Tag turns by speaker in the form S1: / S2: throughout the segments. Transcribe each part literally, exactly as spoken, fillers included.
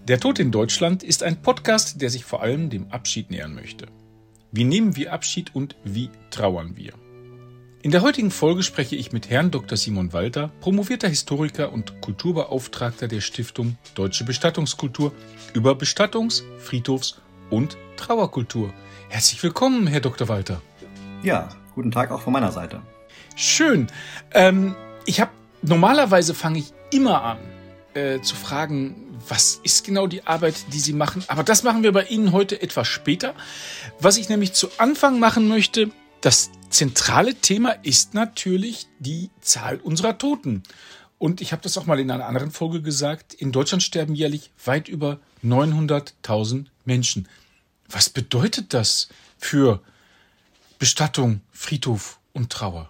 S1: Der Tod in Deutschland ist ein Podcast, der sich vor allem dem Abschied nähern möchte. Wie nehmen wir Abschied und wie trauern wir? In der heutigen Folge spreche ich mit Herrn Doktor Simon Walter, promovierter Historiker und Kulturbeauftragter der Stiftung Deutsche Bestattungskultur, über Bestattungs-, Friedhofs- und Trauerkultur. Herzlich willkommen, Herr Doktor Walter.
S2: Ja, guten Tag auch von meiner Seite.
S1: Schön. Ähm, ich habe normalerweise fange ich immer an äh, zu fragen, was ist genau die Arbeit, die Sie machen? Aber das machen wir bei Ihnen heute etwas später. Was ich nämlich zu Anfang machen möchte, das zentrale Thema ist natürlich die Zahl unserer Toten. Und ich habe das auch mal in einer anderen Folge gesagt, in Deutschland sterben jährlich weit über neunhunderttausend Menschen. Was bedeutet das für Bestattung, Friedhof und Trauer?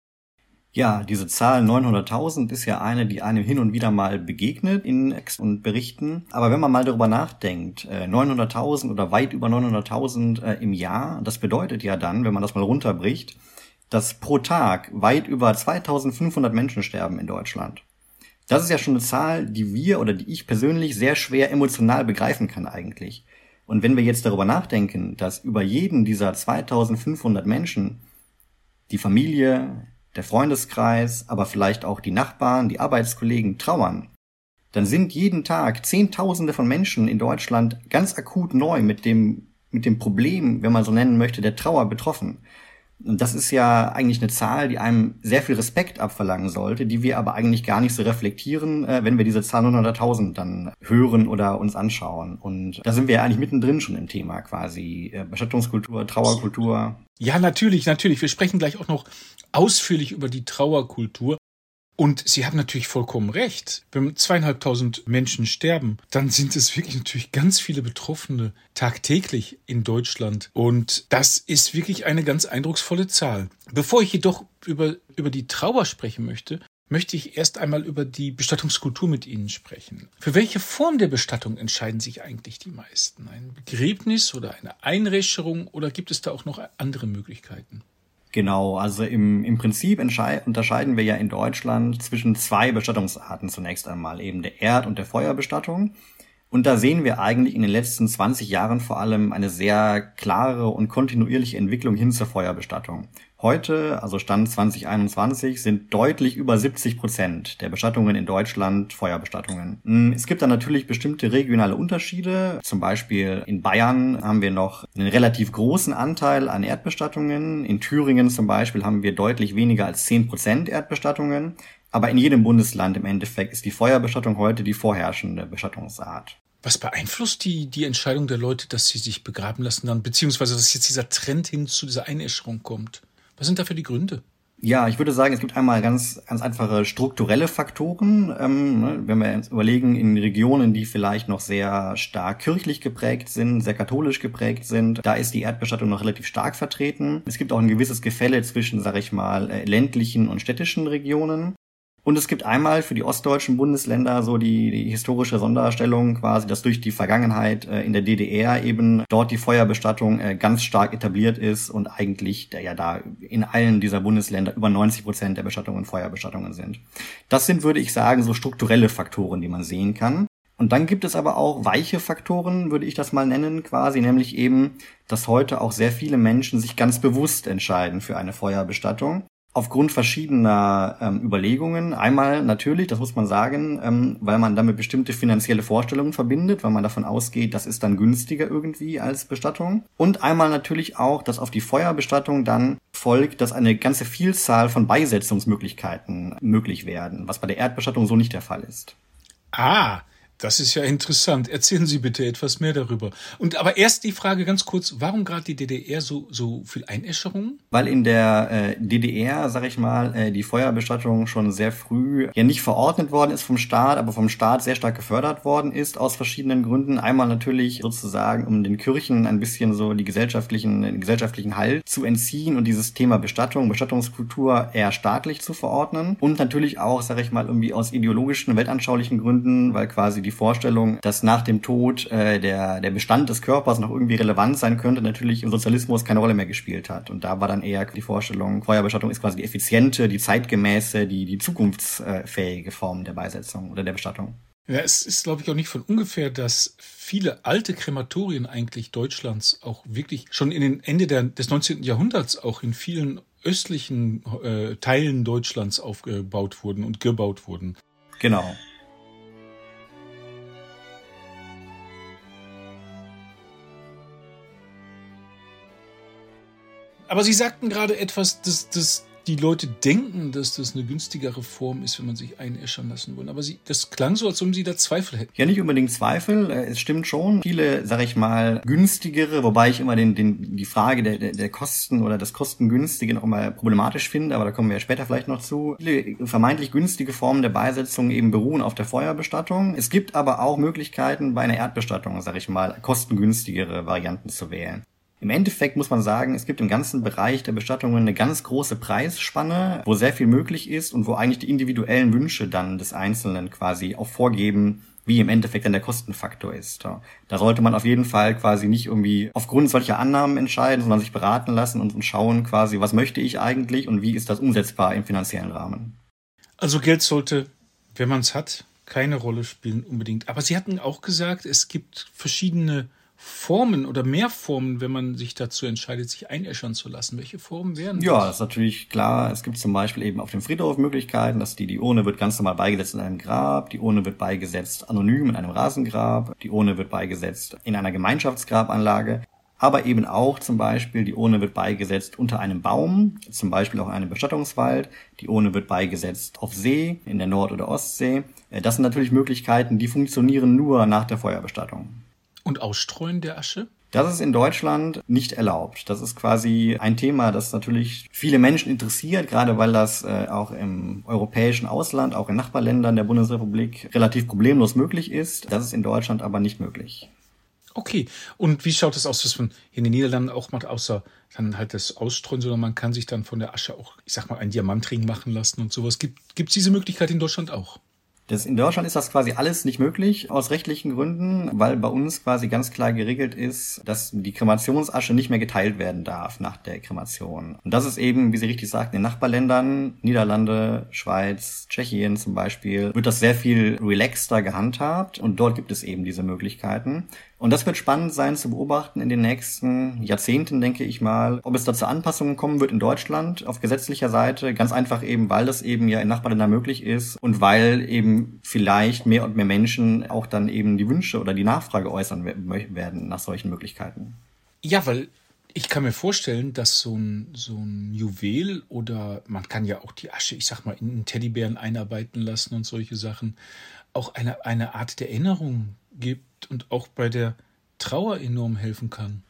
S2: Ja, diese Zahl neunhunderttausend ist ja eine, die einem hin und wieder mal begegnet in Ex- und Berichten. Aber wenn man mal darüber nachdenkt, neunhunderttausend oder weit über neunhunderttausend im Jahr, das bedeutet ja dann, wenn man das mal runterbricht, dass pro Tag weit über zweitausendfünfhundert Menschen sterben in Deutschland. Das ist ja schon eine Zahl, die wir oder die ich persönlich sehr schwer emotional begreifen kann eigentlich. Und wenn wir jetzt darüber nachdenken, dass über jeden dieser zweitausendfünfhundert Menschen die Familie, der Freundeskreis, aber vielleicht auch die Nachbarn, die Arbeitskollegen trauern, dann sind jeden Tag Zehntausende von Menschen in Deutschland ganz akut neu mit dem, mit dem Problem, wenn man so nennen möchte, der Trauer betroffen. Und das ist ja eigentlich eine Zahl, die einem sehr viel Respekt abverlangen sollte, die wir aber eigentlich gar nicht so reflektieren, wenn wir diese Zahl neunhunderttausend dann hören oder uns anschauen. Und da sind wir ja eigentlich mittendrin schon im Thema quasi. Bestattungskultur, Trauerkultur.
S1: Ja, natürlich, natürlich. Wir sprechen gleich auch noch ausführlich über die Trauerkultur. Und Sie haben natürlich vollkommen recht. Wenn zweieinhalbtausend Menschen sterben, dann sind es wirklich natürlich ganz viele Betroffene tagtäglich in Deutschland. Und das ist wirklich eine ganz eindrucksvolle Zahl. Bevor ich jedoch über, über die Trauer sprechen möchte, möchte ich erst einmal über die Bestattungskultur mit Ihnen sprechen. Für welche Form der Bestattung entscheiden sich eigentlich die meisten? Ein Begräbnis oder eine Einäscherung oder gibt es da auch noch andere Möglichkeiten?
S2: Genau, also im, im Prinzip entschei- unterscheiden wir ja in Deutschland zwischen zwei Bestattungsarten zunächst einmal, eben der Erd- und der Feuerbestattung. Und da sehen wir eigentlich in den letzten zwanzig Jahren vor allem eine sehr klare und kontinuierliche Entwicklung hin zur Feuerbestattung. Heute, also Stand zwanzig einundzwanzig, sind deutlich über siebzig Prozent der Bestattungen in Deutschland Feuerbestattungen. Es gibt da natürlich bestimmte regionale Unterschiede. Zum Beispiel in Bayern haben wir noch einen relativ großen Anteil an Erdbestattungen. In Thüringen zum Beispiel haben wir deutlich weniger als zehn Prozent Erdbestattungen. Aber in jedem Bundesland im Endeffekt ist die Feuerbestattung heute die vorherrschende Bestattungsart.
S1: Was beeinflusst die, die Entscheidung der Leute, dass sie sich begraben lassen dann, beziehungsweise dass jetzt dieser Trend hin zu dieser Einäscherung kommt? Was sind dafür die Gründe?
S2: Ja, ich würde sagen, es gibt einmal ganz ganz einfache strukturelle Faktoren. Ähm, wenn wir uns überlegen, in Regionen, die vielleicht noch sehr stark kirchlich geprägt sind, sehr katholisch geprägt sind, da ist die Erdbestattung noch relativ stark vertreten. Es gibt auch ein gewisses Gefälle zwischen, sag ich mal, ländlichen und städtischen Regionen. Und es gibt einmal für die ostdeutschen Bundesländer so die, die historische Sonderstellung quasi, dass durch die Vergangenheit äh, in der D D R eben dort die Feuerbestattung äh, ganz stark etabliert ist und eigentlich der ja da in allen dieser Bundesländer über neunzig Prozent der Bestattungen Feuerbestattungen sind. Das sind, würde ich sagen, so strukturelle Faktoren, die man sehen kann. Und dann gibt es aber auch weiche Faktoren, würde ich das mal nennen, quasi, nämlich eben, dass heute auch sehr viele Menschen sich ganz bewusst entscheiden für eine Feuerbestattung. Aufgrund verschiedener ähm, Überlegungen. Einmal natürlich, das muss man sagen, ähm, weil man damit bestimmte finanzielle Vorstellungen verbindet, weil man davon ausgeht, das ist dann günstiger irgendwie als Bestattung. Und einmal natürlich auch, dass auf die Feuerbestattung dann folgt, dass eine ganze Vielzahl von Beisetzungsmöglichkeiten möglich werden, was bei der Erdbestattung so nicht der Fall ist.
S1: Ah, das ist ja interessant. Erzählen Sie bitte etwas mehr darüber. Und aber erst die Frage ganz kurz, warum gerade die D D R so so viel Einäscherung?
S2: Weil in der äh, D D R, sag ich mal, äh, die Feuerbestattung schon sehr früh ja nicht verordnet worden ist vom Staat, aber vom Staat sehr stark gefördert worden ist aus verschiedenen Gründen. Einmal natürlich sozusagen, um den Kirchen ein bisschen so die gesellschaftlichen den gesellschaftlichen Halt zu entziehen und dieses Thema Bestattung, Bestattungskultur eher staatlich zu verordnen. Und natürlich auch, sag ich mal, irgendwie aus ideologischen, weltanschaulichen Gründen, weil quasi die die Vorstellung, dass nach dem Tod äh, der der Bestand des Körpers noch irgendwie relevant sein könnte, natürlich im Sozialismus keine Rolle mehr gespielt hat. Und da war dann eher die Vorstellung, Feuerbestattung ist quasi die effiziente, die zeitgemäße, die die zukunftsfähige Form der Beisetzung oder der Bestattung.
S1: Ja, es ist, glaube ich, auch nicht von ungefähr, dass viele alte Krematorien eigentlich Deutschlands auch wirklich schon in den Ende der, des neunzehnten Jahrhunderts auch in vielen östlichen äh, Teilen Deutschlands aufgebaut wurden und gebaut wurden.
S2: Genau.
S1: Aber Sie sagten gerade etwas, dass, dass die Leute denken, dass das eine günstigere Form ist, wenn man sich einäschern lassen will. Aber Sie, das klang so, als ob Sie da Zweifel hätten.
S2: Ja, nicht unbedingt Zweifel. Es stimmt schon. Viele, sag ich mal, günstigere, wobei ich immer den, den, die Frage der, der, der Kosten oder des Kostengünstigen auch mal problematisch finde, aber da kommen wir ja später vielleicht noch zu. Viele vermeintlich günstige Formen der Beisetzung eben beruhen auf der Feuerbestattung. Es gibt aber auch Möglichkeiten, bei einer Erdbestattung, sag ich mal, kostengünstigere Varianten zu wählen. Im Endeffekt muss man sagen, es gibt im ganzen Bereich der Bestattungen eine ganz große Preisspanne, wo sehr viel möglich ist und wo eigentlich die individuellen Wünsche dann des Einzelnen quasi auch vorgeben, wie im Endeffekt dann der Kostenfaktor ist. Da sollte man auf jeden Fall quasi nicht irgendwie aufgrund solcher Annahmen entscheiden, sondern sich beraten lassen und schauen quasi, was möchte ich eigentlich und wie ist das umsetzbar im finanziellen Rahmen.
S1: Also Geld sollte, wenn man es hat, keine Rolle spielen unbedingt. Aber Sie hatten auch gesagt, es gibt verschiedene Formen oder mehr Formen, wenn man sich dazu entscheidet, sich einäschern zu lassen. Welche Formen wären das?
S2: Ja, das ist natürlich klar. Es gibt zum Beispiel eben auf dem Friedhof Möglichkeiten, dass die, die Urne wird ganz normal beigesetzt in einem Grab, die Urne wird beigesetzt anonym in einem Rasengrab, die Urne wird beigesetzt in einer Gemeinschaftsgrabanlage, aber eben auch zum Beispiel die Urne wird beigesetzt unter einem Baum, zum Beispiel auch in einem Bestattungswald, die Urne wird beigesetzt auf See, in der Nord- oder Ostsee. Das sind natürlich Möglichkeiten, die funktionieren nur nach der Feuerbestattung.
S1: Und Ausstreuen der Asche?
S2: Das ist in Deutschland nicht erlaubt. Das ist quasi ein Thema, das natürlich viele Menschen interessiert, gerade weil das äh, auch im europäischen Ausland, auch in Nachbarländern der Bundesrepublik relativ problemlos möglich ist. Das ist in Deutschland aber nicht möglich.
S1: Okay. Und wie schaut es aus, was man in den Niederlanden auch macht, außer dann halt das Ausstreuen, sondern man kann sich dann von der Asche auch, ich sag mal, einen Diamantring machen lassen und sowas. Gibt es diese Möglichkeit in Deutschland auch?
S2: Das, in Deutschland ist das quasi alles nicht möglich, aus rechtlichen Gründen, weil bei uns quasi ganz klar geregelt ist, dass die Kremationsasche nicht mehr geteilt werden darf nach der Kremation. Und das ist eben, wie Sie richtig sagten, in Nachbarländern, Niederlande, Schweiz, Tschechien zum Beispiel, wird das sehr viel relaxter gehandhabt und dort gibt es eben diese Möglichkeiten. Und das wird spannend sein zu beobachten in den nächsten Jahrzehnten, denke ich mal, ob es da zu Anpassungen kommen wird in Deutschland auf gesetzlicher Seite. Ganz einfach eben, weil das eben ja in Nachbarländern möglich ist und weil eben vielleicht mehr und mehr Menschen auch dann eben die Wünsche oder die Nachfrage äußern werden nach solchen Möglichkeiten.
S1: Ja, weil ich kann mir vorstellen, dass so ein, so ein Juwel oder man kann ja auch die Asche, ich sag mal, in einen Teddybären einarbeiten lassen und solche Sachen, auch eine, eine Art der Erinnerung gibt und auch bei der Trauer enorm helfen kann.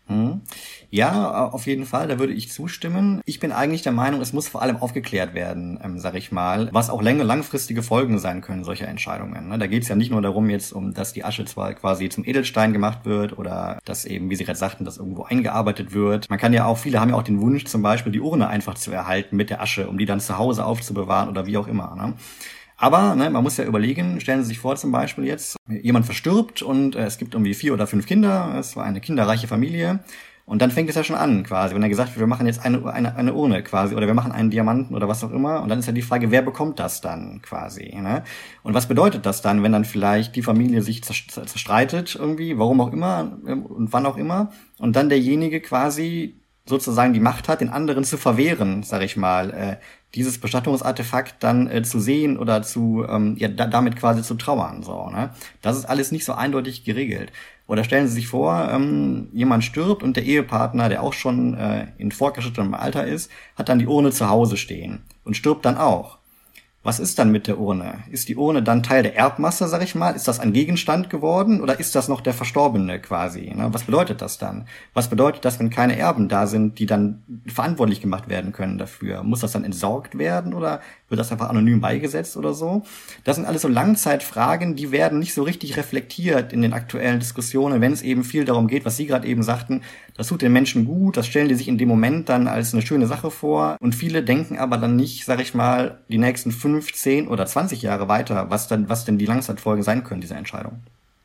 S2: Ja, auf jeden Fall, da würde ich zustimmen. Ich bin eigentlich der Meinung, es muss vor allem aufgeklärt werden, ähm, sag ich mal, was auch länger, langfristige Folgen sein können solcher Entscheidungen. Ne? Da geht es ja nicht nur darum jetzt, um dass die Asche zwar quasi zum Edelstein gemacht wird oder dass eben, wie Sie gerade sagten, dass irgendwo eingearbeitet wird. Man kann ja auch, viele haben ja auch den Wunsch, zum Beispiel die Urne einfach zu erhalten mit der Asche, um die dann zu Hause aufzubewahren oder wie auch immer. Ne? Aber ne, man muss ja überlegen, stellen Sie sich vor zum Beispiel jetzt, jemand verstirbt und äh, es gibt irgendwie vier oder fünf Kinder, es war eine kinderreiche Familie und dann fängt es ja schon an quasi, wenn er gesagt wird, wir machen jetzt eine, eine, eine Urne quasi oder wir machen einen Diamanten oder was auch immer und dann ist ja die Frage, wer bekommt das dann quasi, ne? Und was bedeutet das dann, wenn dann vielleicht die Familie sich zerstreitet irgendwie, warum auch immer und wann auch immer und dann derjenige quasi sozusagen die Macht hat, den anderen zu verwehren, sag ich mal, äh, dieses Bestattungsartefakt dann äh, zu sehen oder zu ähm, ja da, damit quasi zu trauern, so, ne? Das ist alles nicht so eindeutig geregelt. Oder stellen Sie sich vor, ähm, jemand stirbt und der Ehepartner, der auch schon äh, in fortgeschrittenem Alter ist, hat dann die Urne zu Hause stehen und stirbt dann auch. Was ist dann mit der Urne? Ist die Urne dann Teil der Erbmasse, sag ich mal? Ist das ein Gegenstand geworden oder ist das noch der Verstorbene quasi? Ne? Was bedeutet das dann? Was bedeutet das, wenn keine Erben da sind, die dann verantwortlich gemacht werden können dafür? Muss das dann entsorgt werden oder wird das einfach anonym beigesetzt oder so? Das sind alles so Langzeitfragen, die werden nicht so richtig reflektiert in den aktuellen Diskussionen, wenn es eben viel darum geht, was Sie gerade eben sagten, das tut den Menschen gut, das stellen die sich in dem Moment dann als eine schöne Sache vor und viele denken aber dann nicht, sag ich mal, die nächsten fünf, zehn oder zwanzig Jahre weiter, was dann, was denn die Langzeitfolgen sein können dieser Entscheidung.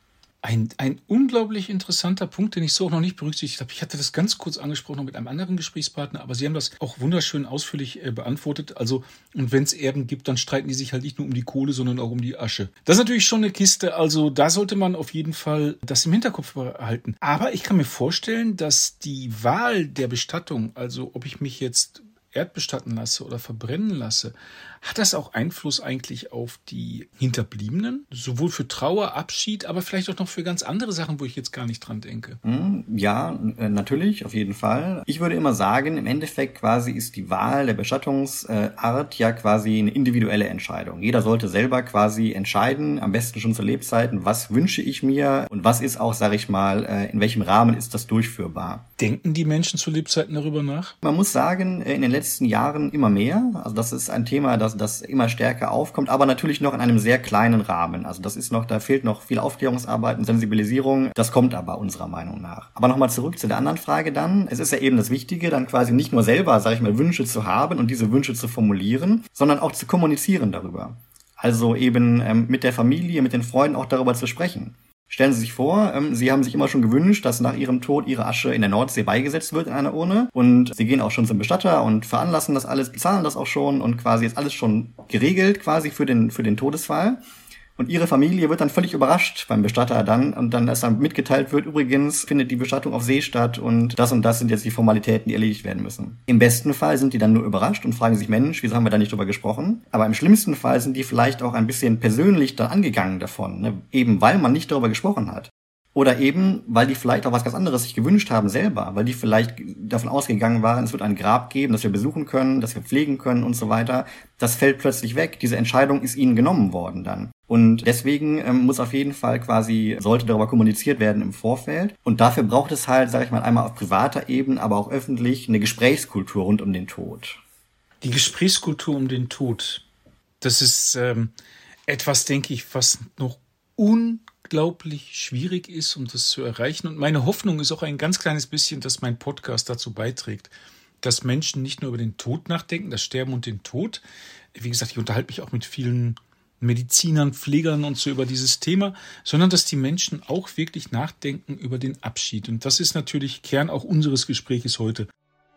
S1: Ein, ein unglaublich interessanter Punkt, den ich so auch noch nicht berücksichtigt habe. Ich hatte das ganz kurz angesprochen noch mit einem anderen Gesprächspartner, aber Sie haben das auch wunderschön ausführlich äh, beantwortet. Also, und wenn es Erben gibt, dann streiten die sich halt nicht nur um die Kohle, sondern auch um die Asche. Das ist natürlich schon eine Kiste, also da sollte man auf jeden Fall das im Hinterkopf behalten. Aber ich kann mir vorstellen, dass die Wahl der Bestattung, also ob ich mich jetzt erdbestatten lasse oder verbrennen lasse, hat das auch Einfluss eigentlich auf die Hinterbliebenen? Sowohl für Trauer, Abschied, aber vielleicht auch noch für ganz andere Sachen, wo ich jetzt gar nicht dran denke.
S2: Ja, natürlich, auf jeden Fall. Ich würde immer sagen, im Endeffekt quasi ist die Wahl der Bestattungsart ja quasi eine individuelle Entscheidung. Jeder sollte selber quasi entscheiden, am besten schon zu Lebzeiten, was wünsche ich mir und was ist auch, sage ich mal, in welchem Rahmen ist das durchführbar.
S1: Denken die Menschen zu Lebzeiten darüber nach?
S2: Man muss sagen, in den letzten Jahren immer mehr. Also das ist ein Thema, das das immer stärker aufkommt, aber natürlich noch in einem sehr kleinen Rahmen. Also das ist noch, da fehlt noch viel Aufklärungsarbeit und Sensibilisierung. Das kommt aber unserer Meinung nach. Aber nochmal zurück zu der anderen Frage dann. Es ist ja eben das Wichtige, dann quasi nicht nur selber, sage ich mal, Wünsche zu haben und diese Wünsche zu formulieren, sondern auch zu kommunizieren darüber. Also eben ähm, mit der Familie, mit den Freunden auch darüber zu sprechen. Stellen Sie sich vor, ähm, Sie haben sich immer schon gewünscht, dass nach Ihrem Tod Ihre Asche in der Nordsee beigesetzt wird in einer Urne und Sie gehen auch schon zum Bestatter und veranlassen das alles, bezahlen das auch schon und quasi ist alles schon geregelt quasi für den für den Todesfall. Und Ihre Familie wird dann völlig überrascht beim Bestatter dann und dann, dass dann mitgeteilt wird, übrigens findet die Bestattung auf See statt und das und das sind jetzt die Formalitäten, die erledigt werden müssen. Im besten Fall sind die dann nur überrascht und fragen sich, Mensch, wieso haben wir da nicht drüber gesprochen? Aber im schlimmsten Fall sind die vielleicht auch ein bisschen persönlich dann angegangen davon, ne? Eben weil man nicht darüber gesprochen hat. Oder eben, weil die vielleicht auch was ganz anderes sich gewünscht haben selber, weil die vielleicht davon ausgegangen waren, es wird ein Grab geben, das wir besuchen können, das wir pflegen können und so weiter. Das fällt plötzlich weg. Diese Entscheidung ist ihnen genommen worden dann. Und deswegen ähm, muss auf jeden Fall quasi, sollte darüber kommuniziert werden im Vorfeld. Und dafür braucht es halt, sage ich mal, einmal auf privater Ebene, aber auch öffentlich, eine Gesprächskultur rund um den Tod.
S1: Die Gesprächskultur um den Tod, das ist ähm, etwas, denke ich, was noch un unglaublich schwierig ist, um das zu erreichen. Und meine Hoffnung ist auch ein ganz kleines bisschen, dass mein Podcast dazu beiträgt, dass Menschen nicht nur über den Tod nachdenken, das Sterben und den Tod. Wie gesagt, ich unterhalte mich auch mit vielen Medizinern, Pflegern und so über dieses Thema, sondern dass die Menschen auch wirklich nachdenken über den Abschied. Und das ist natürlich Kern auch unseres Gespräches heute.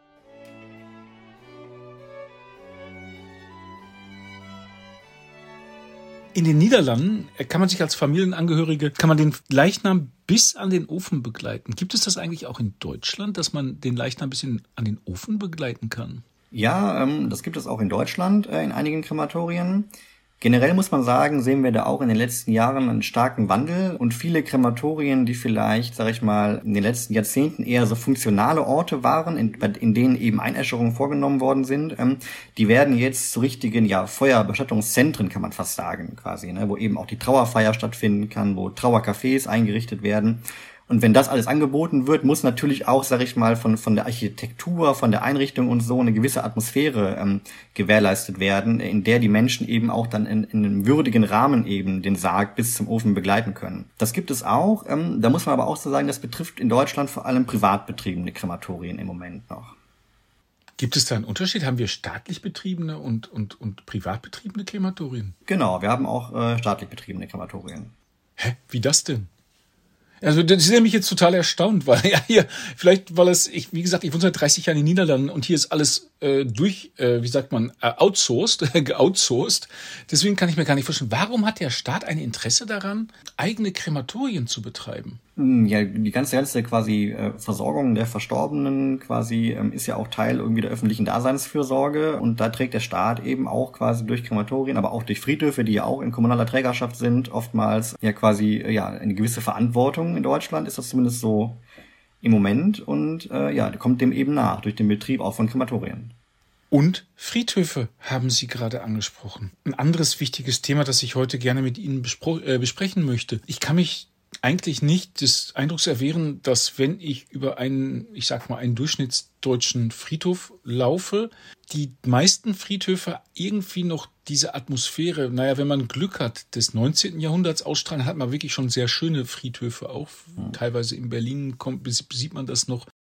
S1: In den Niederlanden kann man sich als Familienangehörige, kann man den Leichnam bis an den Ofen begleiten. Gibt es das eigentlich auch in Deutschland, dass man den Leichnam bis in, an den Ofen begleiten kann?
S2: Ja, ähm, das gibt es auch in Deutschland, äh, in einigen Krematorien. Generell muss man sagen, sehen wir da auch in den letzten Jahren einen starken Wandel und viele Krematorien, die vielleicht, sage ich mal, in den letzten Jahrzehnten eher so funktionale Orte waren, in, in denen eben Einäscherungen vorgenommen worden sind, ähm, die werden jetzt zu richtigen, ja, Feuerbestattungszentren, kann man fast sagen, quasi, ne, wo eben auch die Trauerfeier stattfinden kann, wo Trauercafés eingerichtet werden. Und wenn das alles angeboten wird, muss natürlich auch, sag ich mal, von von der Architektur, von der Einrichtung und so eine gewisse Atmosphäre ähm, gewährleistet werden, in der die Menschen eben auch dann in, in einem würdigen Rahmen eben den Sarg bis zum Ofen begleiten können. Das gibt es auch. Ähm, da muss man aber auch so sagen, das betrifft in Deutschland vor allem privat betriebene Krematorien im Moment noch.
S1: Gibt es da einen Unterschied? Haben wir staatlich betriebene und und und privat betriebene Krematorien?
S2: Genau, wir haben auch äh, staatlich betriebene Krematorien.
S1: Hä? Wie das denn? Also das ist nämlich jetzt total erstaunt, weil ja hier, vielleicht weil es, ich, wie gesagt, ich wohne seit dreißig Jahren in den Niederlanden und hier ist alles äh, durch, äh, wie sagt man, äh, outsourced, geoutsourced. Deswegen kann ich mir gar nicht vorstellen, warum hat der Staat ein Interesse daran, eigene Krematorien zu betreiben?
S2: Ja, die ganze ganze quasi äh, Versorgung der Verstorbenen quasi ähm, ist ja auch Teil irgendwie der öffentlichen Daseinsfürsorge und da trägt der Staat eben auch quasi durch Krematorien, aber auch durch Friedhöfe, die ja auch in kommunaler Trägerschaft sind, oftmals ja quasi ja eine gewisse Verantwortung. In Deutschland ist das zumindest so im Moment und äh, ja, kommt dem eben nach durch den Betrieb auch von Krematorien.
S1: Und Friedhöfe haben Sie gerade angesprochen. Ein anderes wichtiges Thema, das ich heute gerne mit Ihnen bespro- äh, besprechen möchte. Ich kann mich eigentlich nicht des Eindrucks erwehren, dass wenn ich über einen, ich sag mal, einen durchschnittsdeutschen Friedhof laufe, die meisten Friedhöfe irgendwie noch diese Atmosphäre, naja, wenn man Glück hat, des neunzehnten Jahrhunderts ausstrahlen, hat man wirklich schon sehr schöne Friedhöfe auch. Mhm. Teilweise in Berlin kommt, sieht man das noch.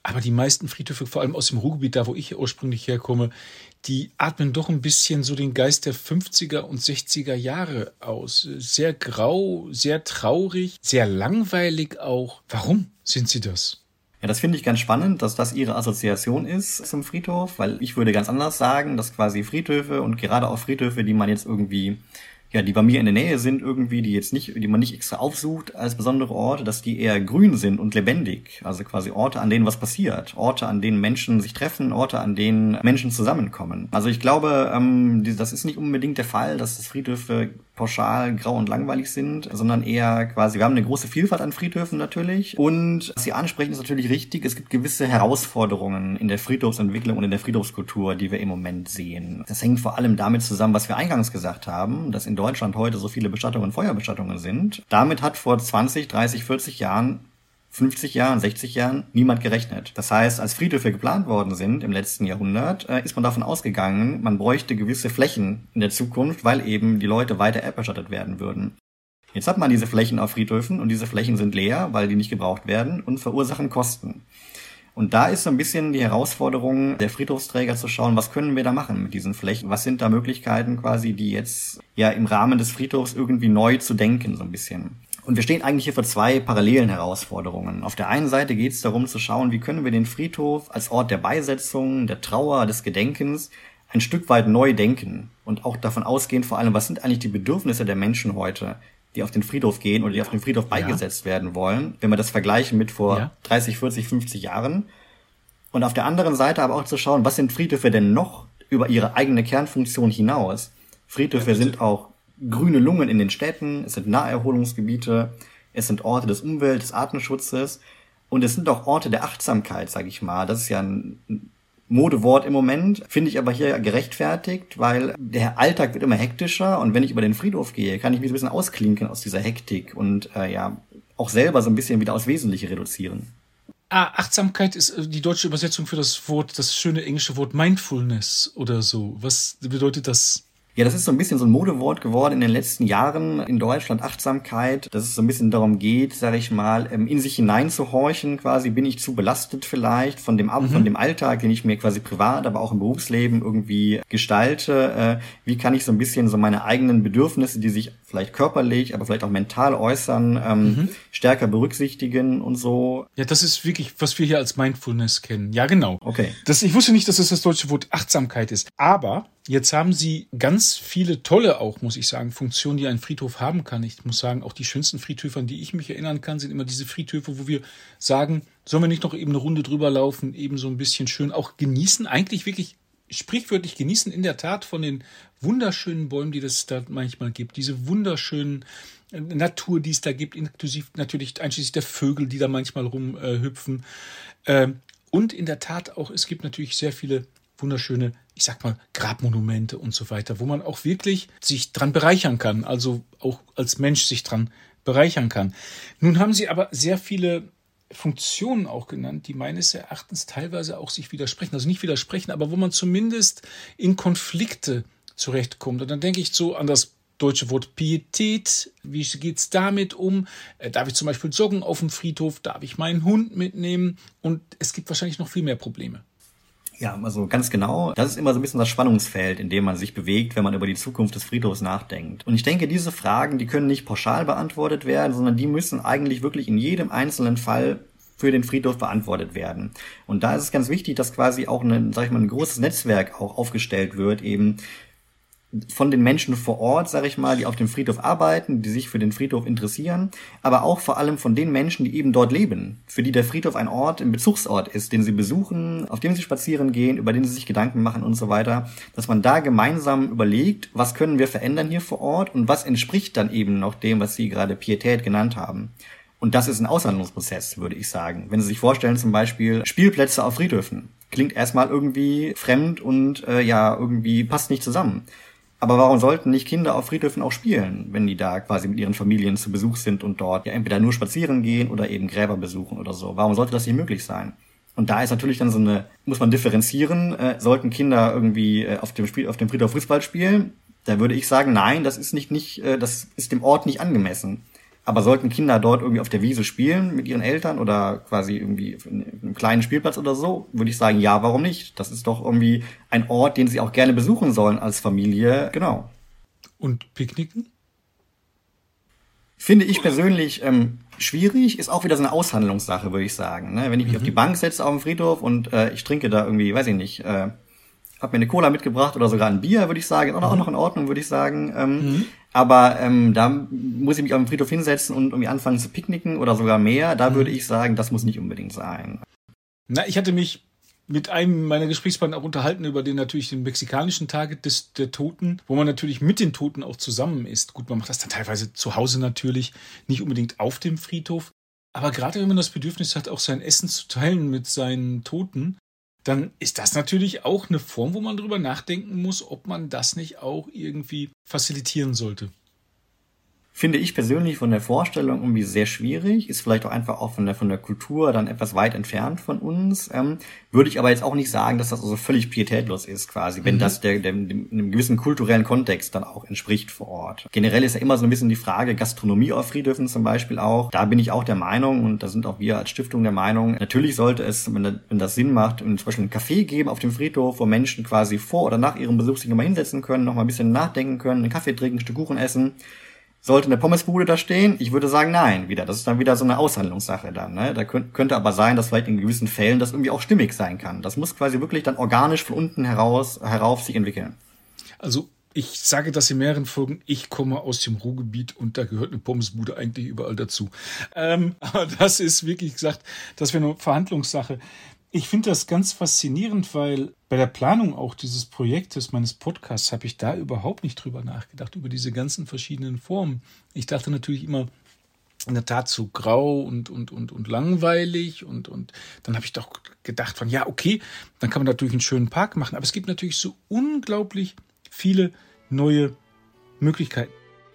S1: Aber die meisten Friedhöfe, vor allem aus dem Ruhrgebiet, da wo ich ursprünglich herkomme, die atmen doch ein bisschen so den Geist der fünfziger und sechziger Jahre aus. Sehr grau, sehr traurig, sehr langweilig auch. Warum sind sie das?
S2: Ja, das finde ich ganz spannend, dass das Ihre Assoziation ist zum Friedhof, weil ich würde ganz anders sagen, dass quasi Friedhöfe und gerade auch Friedhöfe, die man jetzt irgendwie, ja, die bei mir in der Nähe sind irgendwie, die jetzt nicht, die man nicht extra aufsucht als besondere Orte, dass die eher grün sind und lebendig. Also quasi Orte, an denen was passiert. Orte, an denen Menschen sich treffen, Orte, an denen Menschen zusammenkommen. Also ich glaube, ähm, das ist nicht unbedingt der Fall, dass das Friedhöfe pauschal grau und langweilig sind, sondern eher quasi, wir haben eine große Vielfalt an Friedhöfen natürlich. Und was Sie ansprechen, ist natürlich richtig. Es gibt gewisse Herausforderungen in der Friedhofsentwicklung und in der Friedhofskultur, die wir im Moment sehen. Das hängt vor allem damit zusammen, was wir eingangs gesagt haben, dass in Deutschland heute so viele Bestattungen und Feuerbestattungen sind. Damit hat vor zwanzig, dreißig, vierzig Jahren, fünfzig Jahren, sechzig Jahren niemand gerechnet. Das heißt, als Friedhöfe geplant worden sind im letzten Jahrhundert, äh, ist man davon ausgegangen, man bräuchte gewisse Flächen in der Zukunft, weil eben die Leute weiter erdbestattet werden würden. Jetzt hat man diese Flächen auf Friedhöfen und diese Flächen sind leer, weil die nicht gebraucht werden und verursachen Kosten. Und da ist so ein bisschen die Herausforderung der Friedhofsträger zu schauen, was können wir da machen mit diesen Flächen? Was sind da Möglichkeiten quasi, die jetzt ja im Rahmen des Friedhofs irgendwie neu zu denken, so ein bisschen. Und wir stehen eigentlich hier vor zwei parallelen Herausforderungen. Auf der einen Seite geht es darum zu schauen, wie können wir den Friedhof als Ort der Beisetzung, der Trauer, des Gedenkens ein Stück weit neu denken und auch davon ausgehen, vor allem, was sind eigentlich die Bedürfnisse der Menschen heute, die auf den Friedhof gehen oder die auf den Friedhof beigesetzt ja. werden wollen, wenn wir das vergleichen mit vor ja. dreißig, vierzig, fünfzig Jahren. Und auf der anderen Seite aber auch zu schauen, was sind Friedhöfe denn noch über ihre eigene Kernfunktion hinaus? Friedhöfe ja, sind auch grüne Lungen in den Städten, es sind Naherholungsgebiete, es sind Orte des Umwelt-, des Artenschutzes und es sind auch Orte der Achtsamkeit, sage ich mal. Das ist ja ein Modewort im Moment, finde ich aber hier gerechtfertigt, weil der Alltag wird immer hektischer und wenn ich über den Friedhof gehe, kann ich mich so ein bisschen ausklinken aus dieser Hektik und äh, ja auch selber so ein bisschen wieder aufs Wesentliche reduzieren.
S1: Ah, Achtsamkeit ist die deutsche Übersetzung für das Wort, das schöne englische Wort Mindfulness oder so. Was bedeutet das?
S2: Ja, das ist so ein bisschen so ein Modewort geworden in den letzten Jahren in Deutschland, Achtsamkeit, dass es so ein bisschen darum geht, sage ich mal, in sich hineinzuhorchen, quasi bin ich zu belastet vielleicht von dem, mhm. von dem Alltag, den ich mir quasi privat, aber auch im Berufsleben irgendwie gestalte. Wie kann ich so ein bisschen so meine eigenen Bedürfnisse, die sich vielleicht körperlich, aber vielleicht auch mental äußern, ähm, mhm. stärker berücksichtigen und so.
S1: Ja, das ist wirklich, was wir hier als Mindfulness kennen. Ja, genau.
S2: Okay.
S1: Das, ich wusste nicht, dass es das deutsche Wort Achtsamkeit ist, aber jetzt haben Sie ganz viele tolle auch, muss ich sagen, Funktionen, die ein Friedhof haben kann. Ich muss sagen, auch die schönsten Friedhöfe, an die ich mich erinnern kann, sind immer diese Friedhöfe, wo wir sagen, sollen wir nicht noch eben eine Runde drüber laufen, eben so ein bisschen schön auch genießen, eigentlich wirklich sprichwörtlich genießen, in der Tat von den wunderschönen Bäumen, die es da manchmal gibt, diese wunderschönen Natur, die es da gibt, inklusive natürlich einschließlich der Vögel, die da manchmal rumhüpfen. Äh, und in der Tat auch, es gibt natürlich sehr viele wunderschöne, ich sag mal, Grabmonumente und so weiter, wo man auch wirklich sich dran bereichern kann, also auch als Mensch sich dran bereichern kann. Nun haben Sie aber sehr viele Funktionen auch genannt, die meines Erachtens teilweise auch sich widersprechen, also nicht widersprechen, aber wo man zumindest in Konflikte zurechtkommt. Und dann denke ich so an das deutsche Wort Pietät. Wie geht's damit um? Darf ich zum Beispiel joggen auf dem Friedhof? Darf ich meinen Hund mitnehmen? Und es gibt wahrscheinlich noch viel mehr Probleme.
S2: Ja, also ganz genau. Das ist immer so ein bisschen das Spannungsfeld, in dem man sich bewegt, wenn man über die Zukunft des Friedhofs nachdenkt. Und ich denke, diese Fragen, die können nicht pauschal beantwortet werden, sondern die müssen eigentlich wirklich in jedem einzelnen Fall für den Friedhof beantwortet werden. Und da ist es ganz wichtig, dass quasi auch ein, sag ich mal, ein großes Netzwerk auch aufgestellt wird, eben von den Menschen vor Ort, sag ich mal, die auf dem Friedhof arbeiten, die sich für den Friedhof interessieren, aber auch vor allem von den Menschen, die eben dort leben, für die der Friedhof ein Ort, ein Bezugsort ist, den sie besuchen, auf dem sie spazieren gehen, über den sie sich Gedanken machen und so weiter, dass man da gemeinsam überlegt, was können wir verändern hier vor Ort und was entspricht dann eben noch dem, was Sie gerade Pietät genannt haben. Und das ist ein Aushandlungsprozess, würde ich sagen. Wenn Sie sich vorstellen, zum Beispiel Spielplätze auf Friedhöfen, klingt erstmal irgendwie fremd und äh, ja, irgendwie passt nicht zusammen. Aber warum sollten nicht Kinder auf Friedhöfen auch spielen, wenn die da quasi mit ihren Familien zu Besuch sind und dort ja entweder nur spazieren gehen oder eben Gräber besuchen oder so? Warum sollte das nicht möglich sein? Und da ist natürlich dann so eine, muss man differenzieren, äh, sollten Kinder irgendwie äh, auf dem Spiel, auf dem Friedhof Fußball spielen? Da würde ich sagen, nein, das ist nicht, nicht, äh, das ist dem Ort nicht angemessen. Aber sollten Kinder dort irgendwie auf der Wiese spielen mit ihren Eltern oder quasi irgendwie auf einem kleinen Spielplatz oder so, würde ich sagen, ja, warum nicht? Das ist doch irgendwie ein Ort, den sie auch gerne besuchen sollen als Familie. Genau.
S1: Und Picknicken?
S2: Finde ich persönlich ähm, schwierig, ist auch wieder so eine Aushandlungssache, würde ich sagen. Ne? Wenn ich mich mhm. auf die Bank setze auf dem Friedhof und äh, ich trinke da irgendwie, weiß ich nicht, äh, hab mir eine Cola mitgebracht oder sogar ein Bier, würde ich sagen, ist auch, mhm. auch noch in Ordnung, würde ich sagen. Ähm, mhm. Aber ähm, da muss ich mich auf dem Friedhof hinsetzen und irgendwie anfangen zu picknicken oder sogar mehr. Da mhm. würde ich sagen, das muss nicht unbedingt sein.
S1: Na, ich hatte mich mit einem meiner Gesprächspartner auch unterhalten über den natürlich den mexikanischen Tag des der Toten, wo man natürlich mit den Toten auch zusammen ist. Gut, man macht das dann teilweise zu Hause natürlich, nicht unbedingt auf dem Friedhof. Aber gerade wenn man das Bedürfnis hat, auch sein Essen zu teilen mit seinen Toten, dann ist das natürlich auch eine Form, wo man drüber nachdenken muss, ob man das nicht auch irgendwie facilitieren sollte.
S2: Finde ich persönlich von der Vorstellung irgendwie sehr schwierig, ist vielleicht auch einfach auch von der, von der Kultur dann etwas weit entfernt von uns. Ähm, würde ich aber jetzt auch nicht sagen, dass das also völlig pietätlos ist quasi, wenn mhm. das der, der, dem, einem gewissen kulturellen Kontext dann auch entspricht vor Ort. Generell ist ja immer so ein bisschen die Frage, Gastronomie auf Friedhöfen zum Beispiel auch. Da bin ich auch der Meinung, und da sind auch wir als Stiftung der Meinung, natürlich sollte es, wenn, wenn das Sinn macht, zum Beispiel ein Café geben auf dem Friedhof, wo Menschen quasi vor oder nach ihrem Besuch sich nochmal hinsetzen können, nochmal ein bisschen nachdenken können, einen Kaffee trinken, ein Stück Kuchen essen. Sollte eine Pommesbude da stehen? Ich würde sagen, nein, wieder. Das ist dann wieder so eine Aushandlungssache dann, ne? Da könnt, könnte aber sein, dass vielleicht in gewissen Fällen das irgendwie auch stimmig sein kann. Das muss quasi wirklich dann organisch von unten heraus, herauf sich entwickeln.
S1: Also, ich sage das in mehreren Folgen, ich komme aus dem Ruhrgebiet und da gehört eine Pommesbude eigentlich überall dazu. Ähm, aber das ist wirklich gesagt, das wäre eine Verhandlungssache. Ich finde das ganz faszinierend, weil bei der Planung auch dieses Projektes, meines Podcasts, habe ich da überhaupt nicht drüber nachgedacht, über diese ganzen verschiedenen Formen. Ich dachte natürlich immer, in der Tat so grau und, und, und, und langweilig und, und dann habe ich doch gedacht von, ja, okay, dann kann man natürlich einen schönen Park machen, aber es gibt natürlich so unglaublich viele neue Möglichkeiten.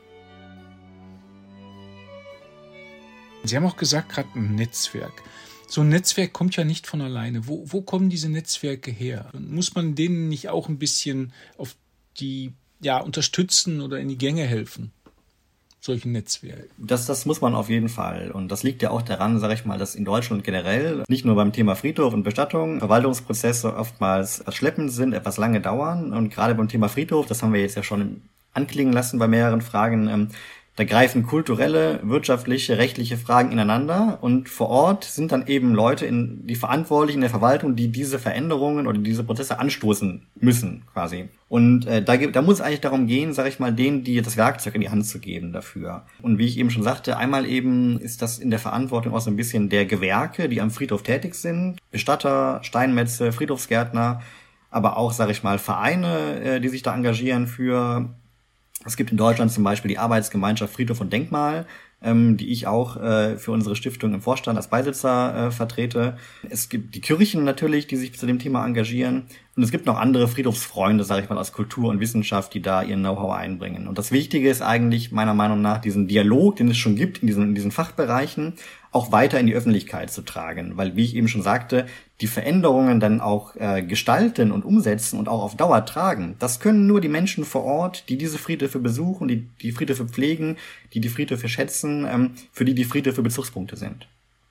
S1: Sie haben auch gesagt, gerade ein Netzwerk. So ein Netzwerk kommt ja nicht von alleine. Wo, wo kommen diese Netzwerke her? Muss man denen nicht auch ein bisschen auf die, ja, unterstützen oder in die Gänge helfen? Solchen Netzwerken.
S2: Das, das muss man auf jeden Fall. Und das liegt ja auch daran, sage ich mal, dass in Deutschland generell, nicht nur beim Thema Friedhof und Bestattung, Verwaltungsprozesse oftmals schleppend sind, etwas lange dauern. Und gerade beim Thema Friedhof, das haben wir jetzt ja schon anklingen lassen bei mehreren Fragen, ähm, da greifen kulturelle, wirtschaftliche, rechtliche Fragen ineinander und vor Ort sind dann eben Leute, in die Verantwortlichen in der Verwaltung, die diese Veränderungen oder diese Prozesse anstoßen müssen quasi. Und äh, da, da muss es eigentlich darum gehen, sage ich mal, denen, die das Werkzeug in die Hand zu geben dafür. Und wie ich eben schon sagte, einmal eben ist das in der Verantwortung auch so ein bisschen der Gewerke, die am Friedhof tätig sind, Bestatter, Steinmetze, Friedhofsgärtner, aber auch, sage ich mal, Vereine, äh, die sich da engagieren für. Es gibt in Deutschland zum Beispiel die Arbeitsgemeinschaft Friedhof und Denkmal, ähm, die ich auch äh, für unsere Stiftung im Vorstand als Beisitzer äh, vertrete. Es gibt die Kirchen natürlich, die sich zu dem Thema engagieren. Und es gibt noch andere Friedhofsfreunde, sage ich mal, aus Kultur und Wissenschaft, die da ihren Know-how einbringen. Und das Wichtige ist eigentlich meiner Meinung nach, diesen Dialog, den es schon gibt in diesen, in diesen Fachbereichen, auch weiter in die Öffentlichkeit zu tragen. Weil, wie ich eben schon sagte, die Veränderungen dann auch äh, gestalten und umsetzen und auch auf Dauer tragen, das können nur die Menschen vor Ort, die diese Friedhöfe besuchen, die die Friedhöfe pflegen, die die Friedhöfe schätzen, ähm, für die die Friedhöfe Bezugspunkte sind.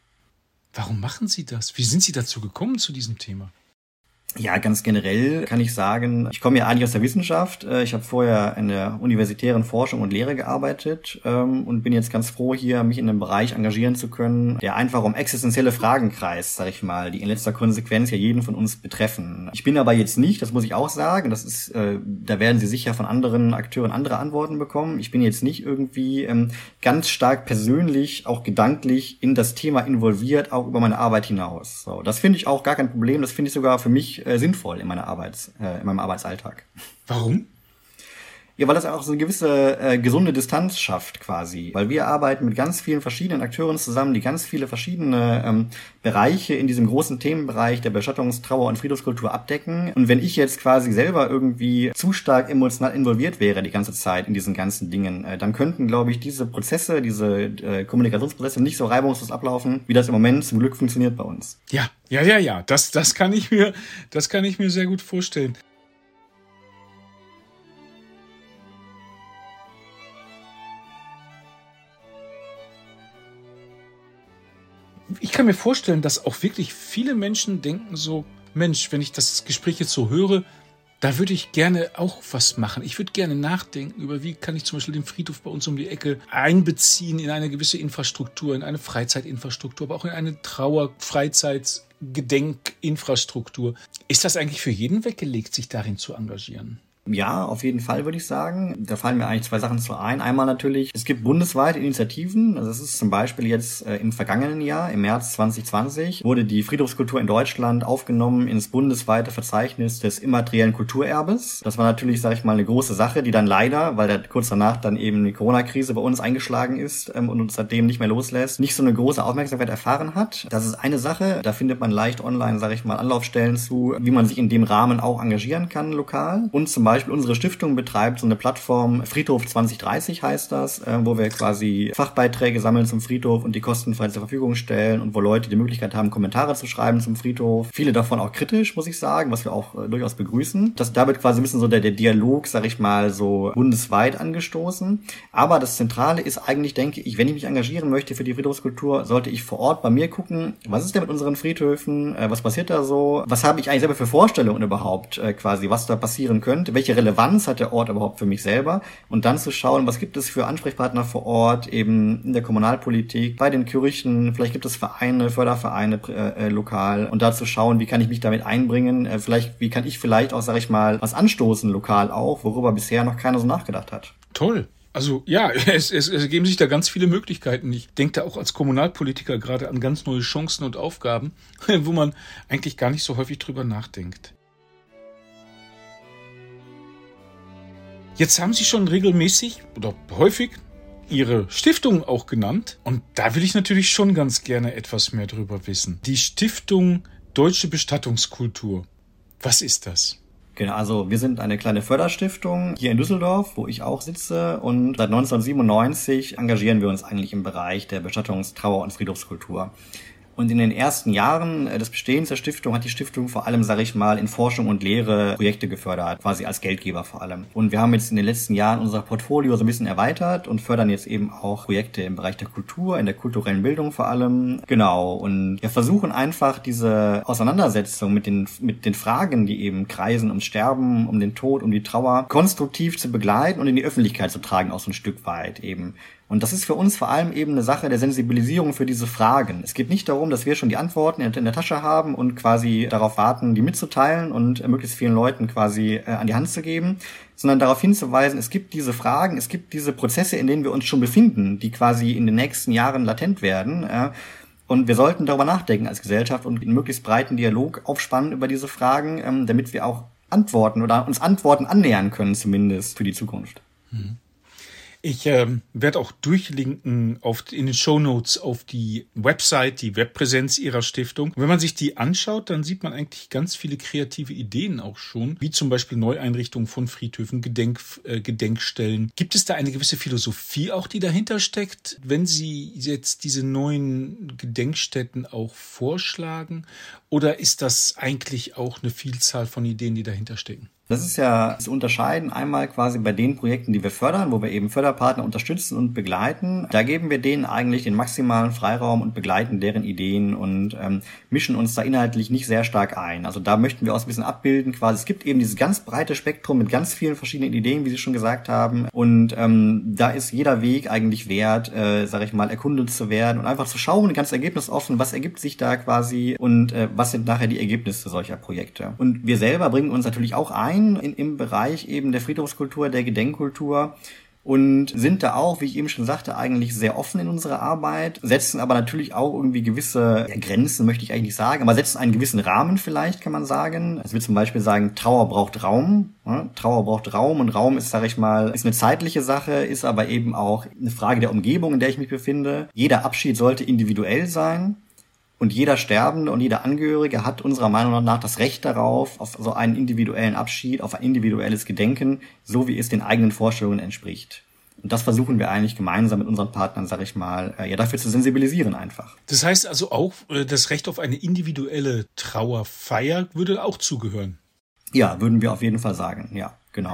S1: Warum machen Sie das? Wie sind Sie dazu gekommen zu diesem Thema?
S2: Ja, ganz generell kann ich sagen, ich komme ja eigentlich aus der Wissenschaft. Ich habe vorher in der universitären Forschung und Lehre gearbeitet ähm, und bin jetzt ganz froh, hier mich in einem Bereich engagieren zu können, der einfach um existenzielle Fragen kreist, sag ich mal, die in letzter Konsequenz ja jeden von uns betreffen. Ich bin aber jetzt nicht, das muss ich auch sagen, das ist, äh, da werden Sie sicher von anderen Akteuren andere Antworten bekommen. Ich bin jetzt nicht irgendwie ähm, ganz stark persönlich, auch gedanklich in das Thema involviert, auch über meine Arbeit hinaus. So, das finde ich auch gar kein Problem. Das finde ich sogar für mich äh, sinnvoll in meiner Arbeits, äh, in meinem Arbeitsalltag.
S1: Warum?
S2: Ja, weil das auch so eine gewisse äh, gesunde Distanz schafft quasi. Weil wir arbeiten mit ganz vielen verschiedenen Akteuren zusammen, die ganz viele verschiedene ähm, Bereiche in diesem großen Themenbereich der Bestattungs-, Trauer- und Friedhofskultur abdecken. Und wenn ich jetzt quasi selber irgendwie zu stark emotional involviert wäre die ganze Zeit in diesen ganzen Dingen, äh, dann könnten, glaube ich, diese Prozesse, diese äh, Kommunikationsprozesse nicht so reibungslos ablaufen, wie das im Moment zum Glück funktioniert bei uns.
S1: Ja, ja, ja, ja. Das, das kann ich mir, das kann ich mir sehr gut vorstellen. Ich kann mir vorstellen, dass auch wirklich viele Menschen denken so, Mensch, wenn ich das Gespräch jetzt so höre, da würde ich gerne auch was machen. Ich würde gerne nachdenken über, wie kann ich zum Beispiel den Friedhof bei uns um die Ecke einbeziehen in eine gewisse Infrastruktur, in eine Freizeitinfrastruktur, aber auch in eine Trauer-, Freizeits-, Gedenkinfrastruktur. Ist das eigentlich für jeden weggelegt, sich darin zu engagieren?
S2: Ja, auf jeden Fall würde ich sagen. Da fallen mir eigentlich zwei Sachen zu ein. Einmal natürlich, es gibt bundesweite Initiativen. Also es ist zum Beispiel jetzt äh, im vergangenen Jahr, im März zwanzig zwanzig, wurde die Friedhofskultur in Deutschland aufgenommen ins bundesweite Verzeichnis des immateriellen Kulturerbes. Das war natürlich, sage ich mal, eine große Sache, die dann leider, weil da kurz danach dann eben die Corona-Krise bei uns eingeschlagen ist ähm, und uns seitdem nicht mehr loslässt, nicht so eine große Aufmerksamkeit erfahren hat. Das ist eine Sache. Da findet man leicht online, sage ich mal, Anlaufstellen zu, wie man sich in dem Rahmen auch engagieren kann lokal. Und zum Beispiel unsere Stiftung betreibt so eine Plattform, Friedhof zwanzig dreißig heißt das, äh, wo wir quasi Fachbeiträge sammeln zum Friedhof und die kostenfrei zur Verfügung stellen und wo Leute die Möglichkeit haben, Kommentare zu schreiben zum Friedhof. Viele davon auch kritisch, muss ich sagen, was wir auch äh, durchaus begrüßen. Das, da wird quasi ein bisschen so der, der Dialog, sag ich mal, so bundesweit angestoßen. Aber das Zentrale ist eigentlich, denke ich, wenn ich mich engagieren möchte für die Friedhofskultur, sollte ich vor Ort bei mir gucken, was ist denn mit unseren Friedhöfen, äh, was passiert da so, was habe ich eigentlich selber für Vorstellungen überhaupt äh, quasi, was da passieren könnte, welche Relevanz hat der Ort überhaupt für mich selber und dann zu schauen, was gibt es für Ansprechpartner vor Ort, eben in der Kommunalpolitik, bei den Kirchen, vielleicht gibt es Vereine, Fördervereine äh, lokal und da zu schauen, wie kann ich mich damit einbringen, äh, vielleicht, wie kann ich vielleicht auch, sag ich mal, was anstoßen lokal auch, worüber bisher noch keiner so nachgedacht hat.
S1: Toll. Also ja, es, es, es ergeben sich da ganz viele Möglichkeiten. Ich denke da auch als Kommunalpolitiker gerade an ganz neue Chancen und Aufgaben, wo man eigentlich gar nicht so häufig drüber nachdenkt. Jetzt haben Sie schon regelmäßig oder häufig Ihre Stiftung auch genannt. Und da will ich natürlich schon ganz gerne etwas mehr drüber wissen. Die Stiftung Deutsche Bestattungskultur. Was ist das?
S2: Genau, also wir sind eine kleine Förderstiftung hier in Düsseldorf, wo ich auch sitze. Und seit neunzehnhundertsiebenundneunzig engagieren wir uns eigentlich im Bereich der Bestattungs-, Trauer- und Friedhofskultur. Und in den ersten Jahren des Bestehens der Stiftung hat die Stiftung vor allem, sage ich mal, in Forschung und Lehre Projekte gefördert, quasi als Geldgeber vor allem. Und wir haben jetzt in den letzten Jahren unser Portfolio so ein bisschen erweitert und fördern jetzt eben auch Projekte im Bereich der Kultur, in der kulturellen Bildung vor allem. Genau, und wir versuchen einfach diese Auseinandersetzung mit den, mit den Fragen, die eben kreisen ums Sterben, um den Tod, um die Trauer, konstruktiv zu begleiten und in die Öffentlichkeit zu tragen, auch so ein Stück weit eben. Und das ist für uns vor allem eben eine Sache der Sensibilisierung für diese Fragen. Es geht nicht darum, dass wir schon die Antworten in der Tasche haben und quasi darauf warten, die mitzuteilen und möglichst vielen Leuten quasi äh, an die Hand zu geben, sondern darauf hinzuweisen, es gibt diese Fragen, es gibt diese Prozesse, in denen wir uns schon befinden, die quasi in den nächsten Jahren latent werden. Äh, und wir sollten darüber nachdenken als Gesellschaft und einen möglichst breiten Dialog aufspannen über diese Fragen, ähm, damit wir auch Antworten oder uns Antworten annähern können, zumindest für die Zukunft.
S1: Mhm. Ich äh, werde auch durchlinken auf, in den Shownotes auf die Website, die Webpräsenz Ihrer Stiftung. Und wenn man sich die anschaut, dann sieht man eigentlich ganz viele kreative Ideen auch schon, wie zum Beispiel Neueinrichtungen von Friedhöfen, Gedenk, äh, Gedenkstellen. Gibt es da eine gewisse Philosophie auch, die dahinter steckt, wenn Sie jetzt diese neuen Gedenkstätten auch vorschlagen? Oder ist das eigentlich auch eine Vielzahl von Ideen, die dahinter stecken?
S2: Das ist ja zu unterscheiden, einmal quasi bei den Projekten, die wir fördern, wo wir eben Förderpartner unterstützen und begleiten. Da geben wir denen eigentlich den maximalen Freiraum und begleiten deren Ideen und ähm, mischen uns da inhaltlich nicht sehr stark ein. Also da möchten wir auch ein bisschen abbilden quasi. Es gibt eben dieses ganz breite Spektrum mit ganz vielen verschiedenen Ideen, wie Sie schon gesagt haben. Und ähm, da ist jeder Weg eigentlich wert, äh, sage ich mal, erkundet zu werden und einfach zu schauen, ganz ergebnisoffen, was ergibt sich da quasi und äh, was sind nachher die Ergebnisse solcher Projekte. Und wir selber bringen uns natürlich auch ein, In, im Bereich eben der Friedhofskultur, der Gedenkkultur und sind da auch, wie ich eben schon sagte, eigentlich sehr offen in unserer Arbeit, setzen aber natürlich auch irgendwie gewisse ja, Grenzen, möchte ich eigentlich nicht sagen, aber setzen einen gewissen Rahmen vielleicht, kann man sagen. Also wir zum Beispiel sagen, Trauer braucht Raum. Ja? Trauer braucht Raum und Raum ist, sage ich mal, ist eine zeitliche Sache, ist aber eben auch eine Frage der Umgebung, in der ich mich befinde. Jeder Abschied sollte individuell sein. Und jeder Sterbende und jeder Angehörige hat unserer Meinung nach das Recht darauf, auf so einen individuellen Abschied, auf ein individuelles Gedenken, so wie es den eigenen Vorstellungen entspricht. Und das versuchen wir eigentlich gemeinsam mit unseren Partnern, sag ich mal, ja dafür zu sensibilisieren einfach.
S1: Das heißt also auch, das Recht auf eine individuelle Trauerfeier würde auch zugehören?
S2: Ja, würden wir auf jeden Fall sagen, ja, genau.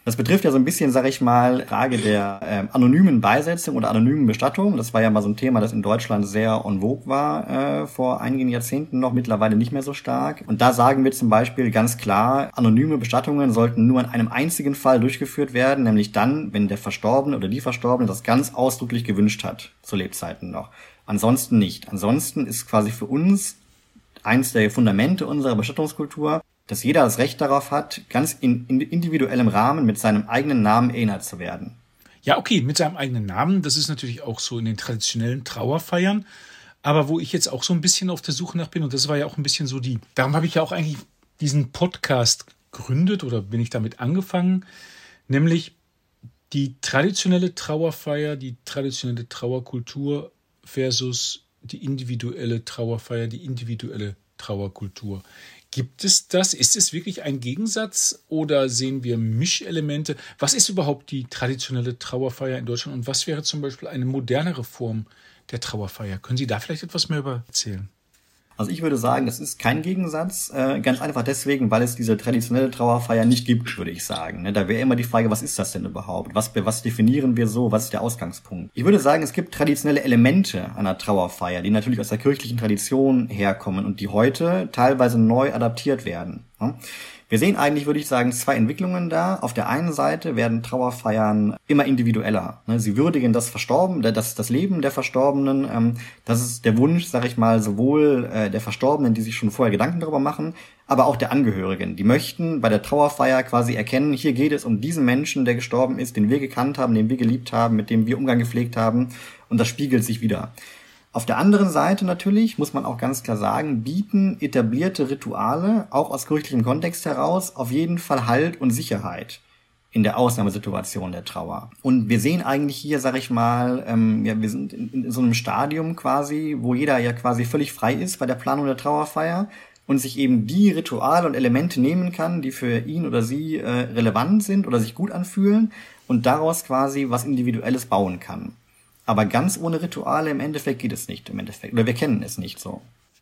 S2: Das betrifft ja so ein bisschen, sag ich mal, Frage der äh, anonymen Beisetzung oder anonymen Bestattung. Das war ja mal so ein Thema, das in Deutschland sehr en vogue war äh, vor einigen Jahrzehnten noch, mittlerweile nicht mehr so stark. Und da sagen wir zum Beispiel ganz klar, anonyme Bestattungen sollten nur in einem einzigen Fall durchgeführt werden, nämlich dann, wenn der Verstorbene oder die Verstorbene das ganz ausdrücklich gewünscht hat, zu Lebzeiten noch. Ansonsten nicht. Ansonsten ist quasi für uns eins der Fundamente unserer Bestattungskultur, dass jeder das Recht darauf hat, ganz in, in individuellem Rahmen mit seinem eigenen Namen erinnert zu werden.
S1: Ja, okay, mit seinem eigenen Namen. Das ist natürlich auch so in den traditionellen Trauerfeiern. Aber wo ich jetzt auch so ein bisschen auf der Suche nach bin, und das war ja auch ein bisschen so die, darum habe ich ja auch eigentlich diesen Podcast gegründet oder bin ich damit angefangen, nämlich die traditionelle Trauerfeier, die traditionelle Trauerkultur versus die individuelle Trauerfeier, die individuelle Trauerkultur. Gibt es das? Ist es wirklich ein Gegensatz oder sehen wir Mischelemente? Was ist überhaupt die traditionelle Trauerfeier in Deutschland und was wäre zum Beispiel eine modernere Form der Trauerfeier? Können Sie da vielleicht etwas mehr über erzählen?
S2: Also ich würde sagen, das ist kein Gegensatz, äh, ganz einfach deswegen, weil es diese traditionelle Trauerfeier nicht gibt, würde ich sagen. Ne? Da wäre immer die Frage, was ist das denn überhaupt? Was, was definieren wir so? Was ist der Ausgangspunkt? Ich würde sagen, es gibt traditionelle Elemente einer Trauerfeier, die natürlich aus der kirchlichen Tradition herkommen und die heute teilweise neu adaptiert werden. Ne? Wir sehen eigentlich, würde ich sagen, zwei Entwicklungen da. Auf der einen Seite werden Trauerfeiern immer individueller. Sie würdigen das Verstorbene, das, das Leben der Verstorbenen. Das ist der Wunsch, sag ich mal, sowohl der Verstorbenen, die sich schon vorher Gedanken darüber machen, aber auch der Angehörigen. Die möchten bei der Trauerfeier quasi erkennen, hier geht es um diesen Menschen, der gestorben ist, den wir gekannt haben, den wir geliebt haben, mit dem wir Umgang gepflegt haben. Und das spiegelt sich wieder. Auf der anderen Seite natürlich, muss man auch ganz klar sagen, bieten etablierte Rituale, auch aus kirchlichem Kontext heraus, auf jeden Fall Halt und Sicherheit in der Ausnahmesituation der Trauer. Und wir sehen eigentlich hier, sag ich mal, ähm, ja, wir sind in, in so einem Stadium quasi, wo jeder ja quasi völlig frei ist bei der Planung der Trauerfeier und sich eben die Rituale und Elemente nehmen kann, die für ihn oder sie äh, relevant sind oder sich gut anfühlen und daraus quasi was Individuelles bauen kann. Aber ganz ohne Rituale im Endeffekt geht es nicht, im Endeffekt. Oder wir kennen es nicht so.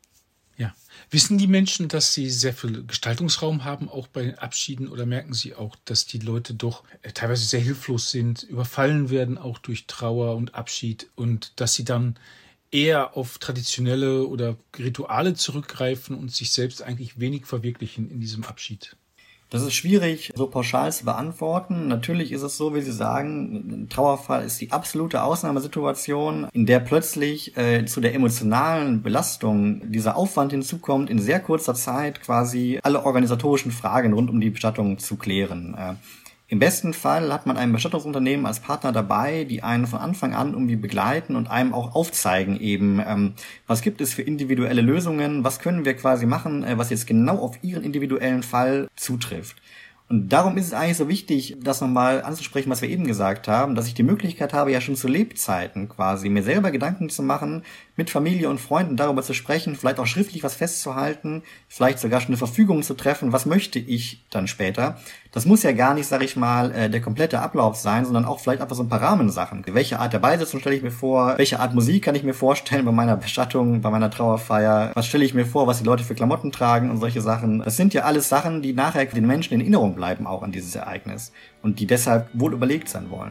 S1: Ja. Wissen die Menschen, dass sie sehr viel Gestaltungsraum haben, auch bei den Abschieden? Oder merken sie auch, dass die Leute doch teilweise sehr hilflos sind, überfallen werden, auch durch Trauer und Abschied? Und dass sie dann eher auf traditionelle oder Rituale zurückgreifen und sich selbst eigentlich wenig verwirklichen in diesem Abschied?
S2: Das ist schwierig, so pauschal zu beantworten. Natürlich ist es so, wie Sie sagen, ein Trauerfall ist die absolute Ausnahmesituation, in der plötzlich äh, zu der emotionalen Belastung dieser Aufwand hinzukommt, in sehr kurzer Zeit quasi alle organisatorischen Fragen rund um die Bestattung zu klären. Äh, Im besten Fall hat man ein Bestattungsunternehmen als Partner dabei, die einen von Anfang an irgendwie begleiten und einem auch aufzeigen eben, ähm, was gibt es für individuelle Lösungen, was können wir quasi machen, äh, was jetzt genau auf Ihren individuellen Fall zutrifft. Und darum ist es eigentlich so wichtig, das nochmal anzusprechen, was wir eben gesagt haben, dass ich die Möglichkeit habe, ja schon zu Lebzeiten quasi mir selber Gedanken zu machen, mit Familie und Freunden darüber zu sprechen, vielleicht auch schriftlich was festzuhalten, vielleicht sogar schon eine Verfügung zu treffen, was möchte ich dann später. Das muss ja gar nicht, sag ich mal, der komplette Ablauf sein, sondern auch vielleicht einfach so ein paar Rahmensachen. Welche Art der Beisetzung stelle ich mir vor? Welche Art Musik kann ich mir vorstellen bei meiner Bestattung, bei meiner Trauerfeier? Was stelle ich mir vor, was die Leute für Klamotten tragen und solche Sachen? Das sind ja alles Sachen, die nachher den Menschen in Erinnerung bleiben auch an dieses Ereignis und die deshalb wohl überlegt sein wollen.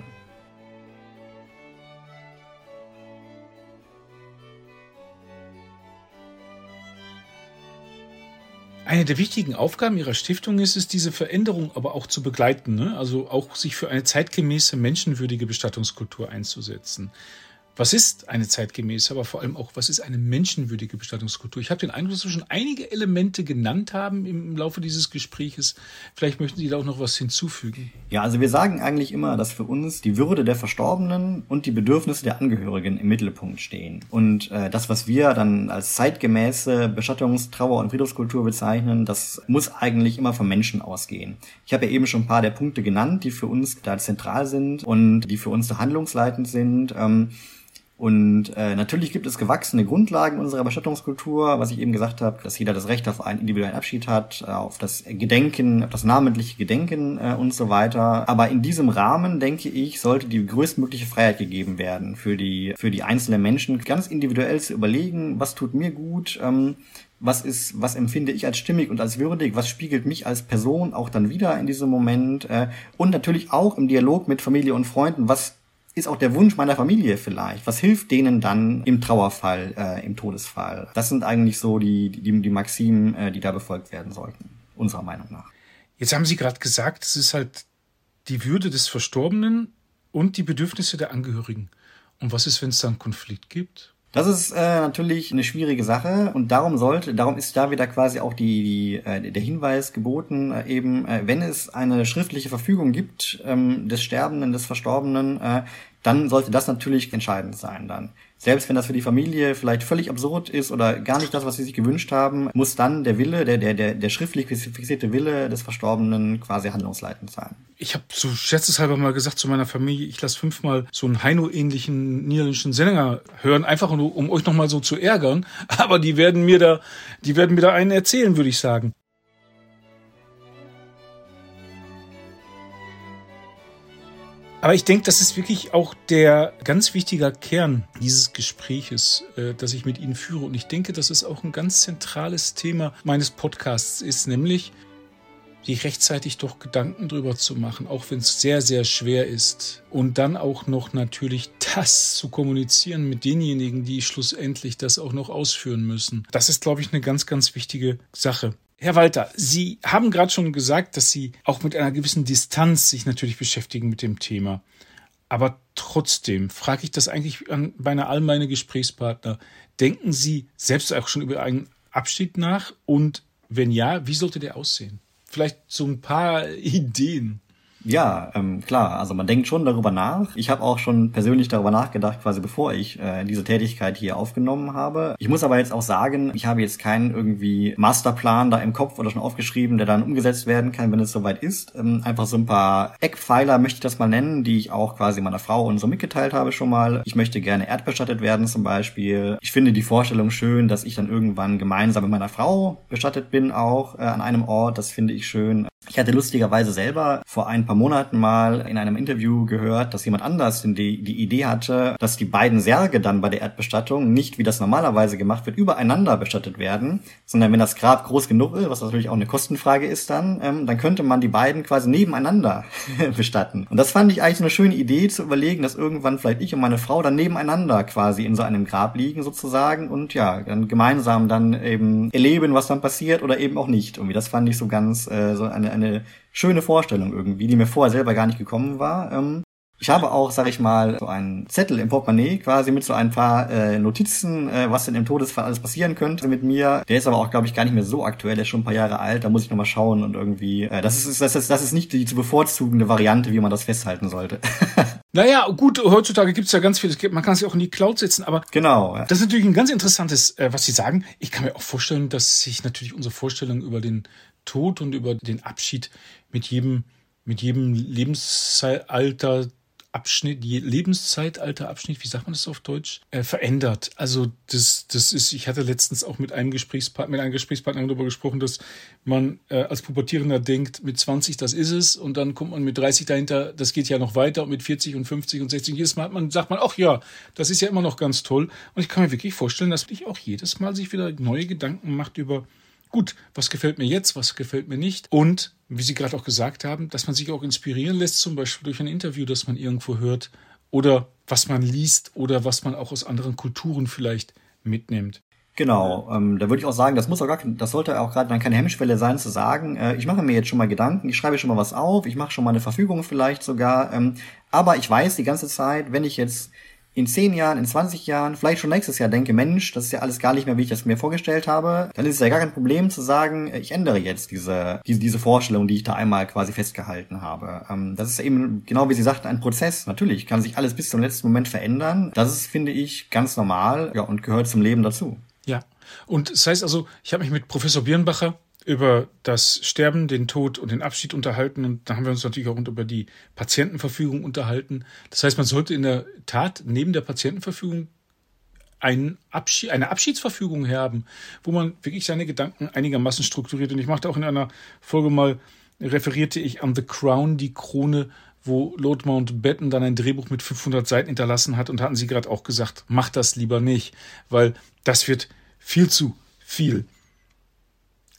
S1: Eine der wichtigen Aufgaben Ihrer Stiftung ist es, diese Veränderung aber auch zu begleiten, ne? Also auch sich für eine zeitgemäße, menschenwürdige Bestattungskultur einzusetzen. Was ist eine zeitgemäße, aber vor allem auch, was ist eine menschenwürdige Bestattungskultur? Ich habe den Eindruck, dass wir schon einige Elemente genannt haben im Laufe dieses Gespräches. Vielleicht möchten Sie da auch noch was hinzufügen.
S2: Ja, also wir sagen eigentlich immer, dass für uns die Würde der Verstorbenen und die Bedürfnisse der Angehörigen im Mittelpunkt stehen. Und äh, das, was wir dann als zeitgemäße Bestattungs-, Trauer- und Friedhofskultur bezeichnen, das muss eigentlich immer vom Menschen ausgehen. Ich habe ja eben schon ein paar der Punkte genannt, die für uns da zentral sind und die für uns da handlungsleitend sind. Ähm, Und äh, natürlich gibt es gewachsene Grundlagen unserer Bestattungskultur, was ich eben gesagt habe, dass jeder das Recht auf einen individuellen Abschied hat, äh, auf das Gedenken, auf das namentliche Gedenken äh, und so weiter. Aber in diesem Rahmen, denke ich, sollte die größtmögliche Freiheit gegeben werden für die für die einzelnen Menschen, ganz individuell zu überlegen, was tut mir gut, ähm, was ist, was empfinde ich als stimmig und als würdig, was spiegelt mich als Person auch dann wieder in diesem Moment, äh, und natürlich auch im Dialog mit Familie und Freunden, was ist auch der Wunsch meiner Familie vielleicht, was hilft denen dann im Trauerfall, äh, im Todesfall. Das sind eigentlich so die, die, die Maximen, äh, die da befolgt werden sollten, unserer Meinung nach.
S1: Jetzt haben Sie gerade gesagt, es ist halt die Würde des Verstorbenen und die Bedürfnisse der Angehörigen. Und was ist, wenn es da einen Konflikt gibt?
S2: Das ist äh, natürlich eine schwierige Sache und darum sollte, darum ist da wieder quasi auch die, die äh, der Hinweis geboten, äh, eben, äh, wenn es eine schriftliche Verfügung gibt ähm, des Sterbenden, des Verstorbenen, äh, dann sollte das natürlich entscheidend sein dann. Selbst wenn das für die Familie vielleicht völlig absurd ist oder gar nicht das, was sie sich gewünscht haben, muss dann der Wille, der der der, der schriftlich fixierte Wille des Verstorbenen quasi handlungsleitend sein.
S1: Ich habe so scherzeshalber mal gesagt zu meiner Familie, ich lasse fünfmal so einen Heino-ähnlichen niederländischen Sänger hören, einfach nur, um euch nochmal so zu ärgern. Aber die werden mir da, die werden mir da einen erzählen, würde ich sagen. Aber ich denke, das ist wirklich auch der ganz wichtige Kern dieses Gespräches, äh, das ich mit Ihnen führe. Und ich denke, dass es auch ein ganz zentrales Thema meines Podcasts ist, nämlich sich rechtzeitig doch Gedanken drüber zu machen, auch wenn es sehr, sehr schwer ist. Und dann auch noch natürlich das zu kommunizieren mit denjenigen, die schlussendlich das auch noch ausführen müssen. Das ist, glaube ich, eine ganz, ganz wichtige Sache. Herr Walter, Sie haben gerade schon gesagt, dass Sie auch mit einer gewissen Distanz sich natürlich beschäftigen mit dem Thema. Aber trotzdem frage ich das eigentlich an beinahe all meine Gesprächspartner. Denken Sie selbst auch schon über einen Abschied nach? Und wenn ja, wie sollte der aussehen? Vielleicht so ein paar Ideen.
S2: Ja, ähm, klar, also man denkt schon darüber nach. Ich habe auch schon persönlich darüber nachgedacht, quasi bevor ich äh, diese Tätigkeit hier aufgenommen habe. Ich muss aber jetzt auch sagen, ich habe jetzt keinen irgendwie Masterplan da im Kopf oder schon aufgeschrieben, der dann umgesetzt werden kann, wenn es soweit ist. Ähm, einfach so ein paar Eckpfeiler möchte ich das mal nennen, die ich auch quasi meiner Frau und so mitgeteilt habe schon mal. Ich möchte gerne erdbestattet werden zum Beispiel. Ich finde die Vorstellung schön, dass ich dann irgendwann gemeinsam mit meiner Frau bestattet bin, auch äh, an einem Ort. Das finde ich schön. Ich hatte lustigerweise selber vor ein paar Monaten mal in einem Interview gehört, dass jemand anders die, die Idee hatte, dass die beiden Särge dann bei der Erdbestattung nicht, wie das normalerweise gemacht wird, übereinander bestattet werden, sondern wenn das Grab groß genug ist, was natürlich auch eine Kostenfrage ist dann, ähm, dann könnte man die beiden quasi nebeneinander bestatten. Und das fand ich eigentlich so eine schöne Idee, zu überlegen, dass irgendwann vielleicht ich und meine Frau dann nebeneinander quasi in so einem Grab liegen sozusagen und ja, dann gemeinsam dann eben erleben, was dann passiert oder eben auch nicht. Irgendwie das fand ich so ganz äh, so eine eine schöne Vorstellung irgendwie, die mir vorher selber gar nicht gekommen war. Ähm, ich habe auch, sag ich mal, so einen Zettel im Portemonnaie quasi mit so ein paar äh, Notizen, äh, was denn im Todesfall alles passieren könnte mit mir. Der ist aber auch, glaube ich, gar nicht mehr so aktuell, der ist schon ein paar Jahre alt, da muss ich nochmal schauen und irgendwie, äh, das ist das ist, das ist nicht die zu bevorzugende Variante, wie man das festhalten sollte.
S1: Naja, gut, heutzutage gibt's ja ganz viel, man kann es ja auch in die Cloud setzen, aber
S2: genau, ja.
S1: Das ist natürlich ein ganz interessantes, äh, was Sie sagen. Ich kann mir auch vorstellen, dass sich natürlich unsere Vorstellung über den Tod und über den Abschied mit jedem, mit jedem Lebenszeitalter Abschnitt, Lebenszeitalter Abschnitt, wie sagt man das auf Deutsch, äh, verändert. Also das, das ist, ich hatte letztens auch mit einem Gesprächspartner, mit einem Gesprächspartner darüber gesprochen, dass man äh, als Pubertierender denkt, mit zwanzig, das ist es, und dann kommt man mit dreißig dahinter, das geht ja noch weiter, und mit vierzig und fünfzig und sechzig, jedes Mal hat man, sagt man, ach ja, das ist ja immer noch ganz toll. Und ich kann mir wirklich vorstellen, dass ich auch jedes Mal sich wieder neue Gedanken macht über, gut, was gefällt mir jetzt, was gefällt mir nicht, und wie Sie gerade auch gesagt haben, dass man sich auch inspirieren lässt, zum Beispiel durch ein Interview, das man irgendwo hört, oder was man liest oder was man auch aus anderen Kulturen vielleicht mitnimmt.
S2: Genau, ähm, da würde ich auch sagen, das muss auch gar, das sollte auch gerade dann keine Hemmschwelle sein, zu sagen, äh, ich mache mir jetzt schon mal Gedanken, ich schreibe schon mal was auf, ich mache schon mal eine Verfügung vielleicht sogar, ähm, aber ich weiß die ganze Zeit, wenn ich jetzt in zehn Jahren, in zwanzig Jahren, vielleicht schon nächstes Jahr denke, Mensch, das ist ja alles gar nicht mehr, wie ich das mir vorgestellt habe, dann ist es ja gar kein Problem zu sagen, ich ändere jetzt diese diese, diese Vorstellung, die ich da einmal quasi festgehalten habe. Ähm, das ist eben, genau wie Sie sagten, ein Prozess. Natürlich kann sich alles bis zum letzten Moment verändern. Das ist, finde ich, ganz normal, ja, und gehört zum Leben dazu.
S1: Ja, und das heißt also, ich habe mich mit Professor Birnbacher über das Sterben, den Tod und den Abschied unterhalten, und da haben wir uns natürlich auch über die Patientenverfügung unterhalten. Das heißt, man sollte in der Tat neben der Patientenverfügung ein Abschied, eine Abschiedsverfügung haben, wo man wirklich seine Gedanken einigermaßen strukturiert. Und ich machte auch in einer Folge mal, referierte ich an The Crown, die Krone, wo Lord Mountbatten dann ein Drehbuch mit fünfhundert Seiten hinterlassen hat, und hatten Sie gerade auch gesagt, macht das lieber nicht, weil das wird viel zu viel.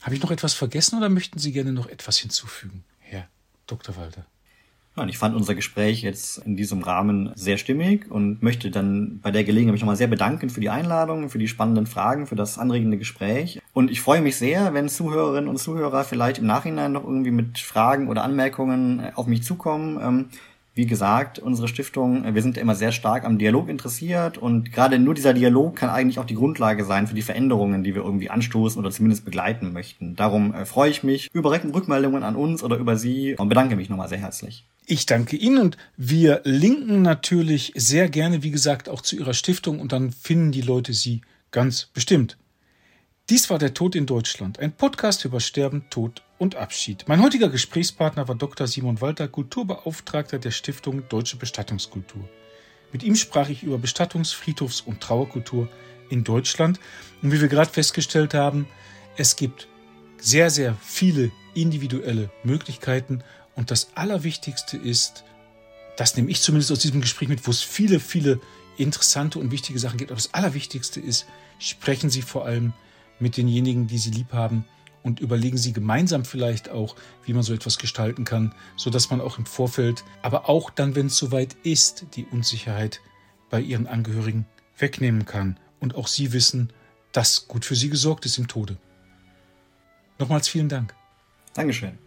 S1: Habe ich noch etwas vergessen oder möchten Sie gerne noch etwas hinzufügen, Herr Doktor Walter?
S2: Und ich fand unser Gespräch jetzt in diesem Rahmen sehr stimmig und möchte dann bei der Gelegenheit mich nochmal sehr bedanken für die Einladung, für die spannenden Fragen, für das anregende Gespräch. Und ich freue mich sehr, wenn Zuhörerinnen und Zuhörer vielleicht im Nachhinein noch irgendwie mit Fragen oder Anmerkungen auf mich zukommen. Wie gesagt, unsere Stiftung, wir sind immer sehr stark am Dialog interessiert und gerade nur dieser Dialog kann eigentlich auch die Grundlage sein für die Veränderungen, die wir irgendwie anstoßen oder zumindest begleiten möchten. Darum äh, freue ich mich über Rückmeldungen an uns oder über Sie und bedanke mich nochmal sehr herzlich.
S1: Ich danke Ihnen und wir linken natürlich sehr gerne, wie gesagt, auch zu Ihrer Stiftung und dann finden die Leute Sie ganz bestimmt. Dies war der Tod in Deutschland, ein Podcast über Sterben, Tod und Abschied. Mein heutiger Gesprächspartner war Doktor Simon Walter, Kulturbeauftragter der Stiftung Deutsche Bestattungskultur. Mit ihm sprach ich über Bestattungs-, Friedhofs- und Trauerkultur in Deutschland. Und wie wir gerade festgestellt haben, es gibt sehr, sehr viele individuelle Möglichkeiten. Und das Allerwichtigste ist, das nehme ich zumindest aus diesem Gespräch mit, wo es viele, viele interessante und wichtige Sachen gibt. Aber das Allerwichtigste ist, sprechen Sie vor allem mit denjenigen, die Sie lieb haben und überlegen Sie gemeinsam vielleicht auch, wie man so etwas gestalten kann, sodass man auch im Vorfeld, aber auch dann, wenn es soweit ist, die Unsicherheit bei Ihren Angehörigen wegnehmen kann und auch Sie wissen, dass gut für Sie gesorgt ist im Tode. Nochmals vielen Dank.
S2: Dankeschön.